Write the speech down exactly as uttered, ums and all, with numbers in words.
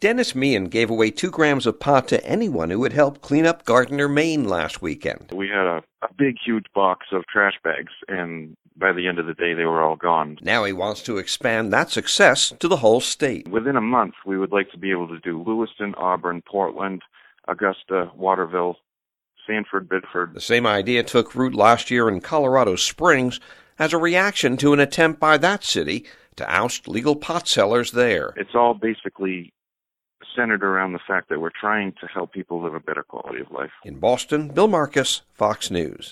Dennis Meehan gave away two grams of pot to anyone who would help clean up Gardiner, Maine last weekend. We had a, a big, huge box of trash bags, and by the end of the day, they were all gone. Now he wants to expand that success to the whole state. Within a month, we would like to be able to do Lewiston, Auburn, Portland, Augusta, Waterville, Sanford, Biddeford. The same idea took root last year in Colorado Springs as a reaction to an attempt by that city to oust legal pot sellers there. It's all basically centered around the fact that we're trying to help people live a better quality of life. In Boston, Bill Marcus, Fox News.